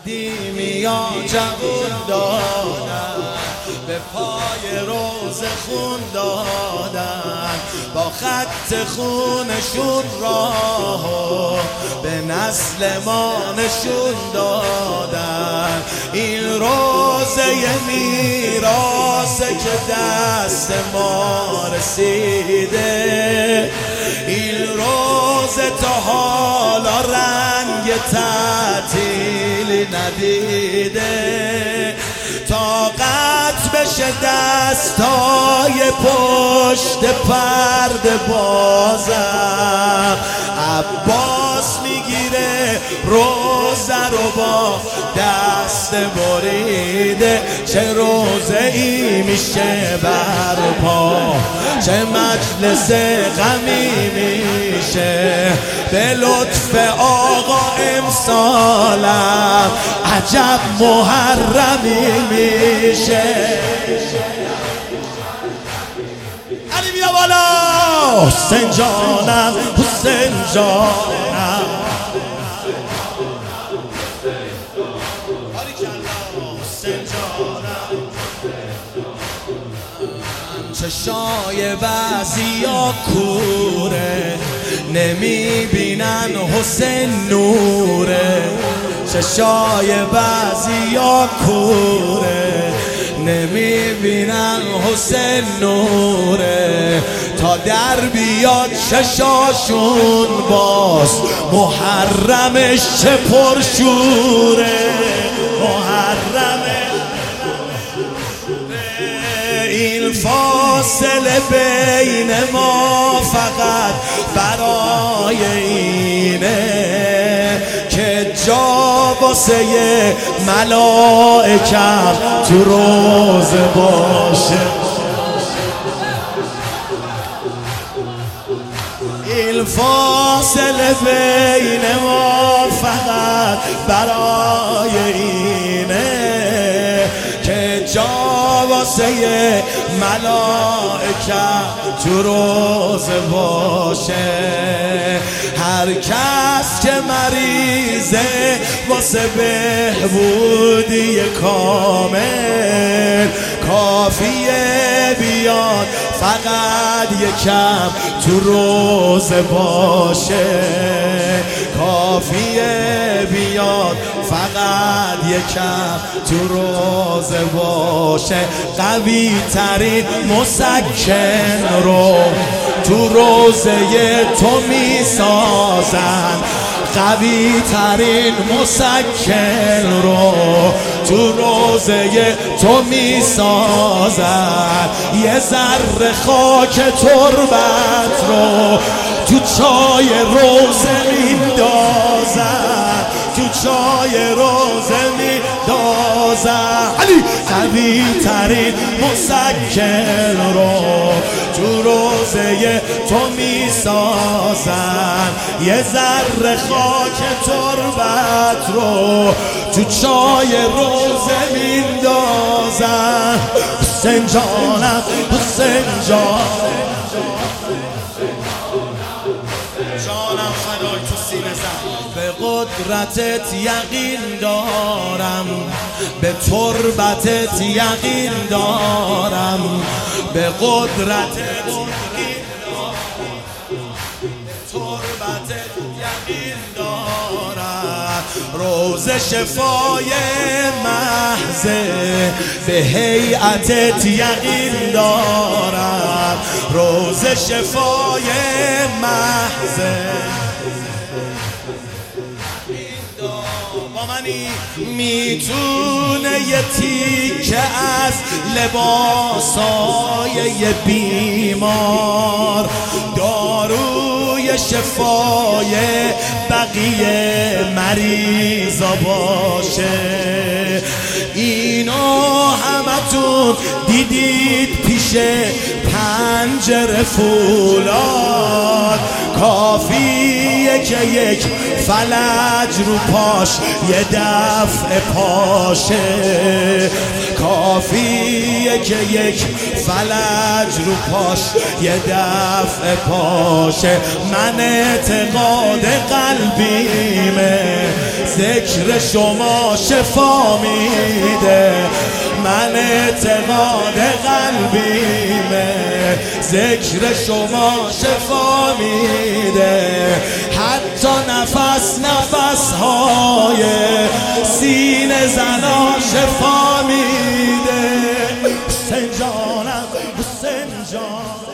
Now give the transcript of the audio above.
قدیمی یا جوون دادن، به پای روز خون دادن، با خط خونشون راهو به نسل ما نشون دادن. این روزه میراثه که دست ما رسیده، این روزه تا حالا رنگ تعطیلی ندیده. طاقت بشه دستای پشت پرده بازم، عباس میگیره روزه رو با دست بریده. چه روزه ای میشه برپا، چه مجلس غمی میشه، به لطف آقا امسالم عجب محرمی میشه. علی بیا بالا، حسین جانم، حسین جانم، چشای بعضیا کوره، نمیبینن حسین نوره. چشای بعضیا کوره، نمیبینن حسین نوره. تا در بیاد چشاشون باز، محرمش چه پرشوره، محرمش. این فاصله بین ما فقط برای اینه که جا واسه ملائکم تو روزه باشه. این فاصله بین ما فقط برای اینه که جا واسه ملائکه تو روزه باشه. هر کس که مریضه واسه بهبودی کامل، کافیه بیاد فقط یکم تو روزه باشه. کافیه بیاد فقط یکم تو روزه باشه. قوی ترین مسکن رو تو روزه تو میسازن، قوی ترین مسکن رو تو روزه تو میسازن. یه ذره خاک تربت رو تو چای روزه میندازن، تو چای روزه میندازن. علی قوی ترین مسکن رو تو روزه تو میسازن. یه ذره خاک تربت رو تو چای روزه میندازن. حسین جانم، حسین جانم، جانم فدای تو سینه زن. به قدرتت یقین دارم، به تربتت یقین دارم، به قدرتت یقین دارم، تربتت یقین دارم. روز شفای محضه، به هیئتت یقین دارم. روز شفای محضه با منی میتونه یه تیکه از لباسای یه بیمار داروی شفای بقیه مریضا باشه. اینا همه خاتون دیدید پیش پنجره فولاد، کافیه که یک فلج رو پاش یه دفعه پاشه، کافیه که یک فلج رو پاش یه دفعه پاشه. من اعتقاد قلبیمه ذکر شما شفا میده، من اعتقاد قلبیمه ذکر شما شفا میده، حتی نفس های سینه زنا شفا میده. حسین جانم، حسین جان.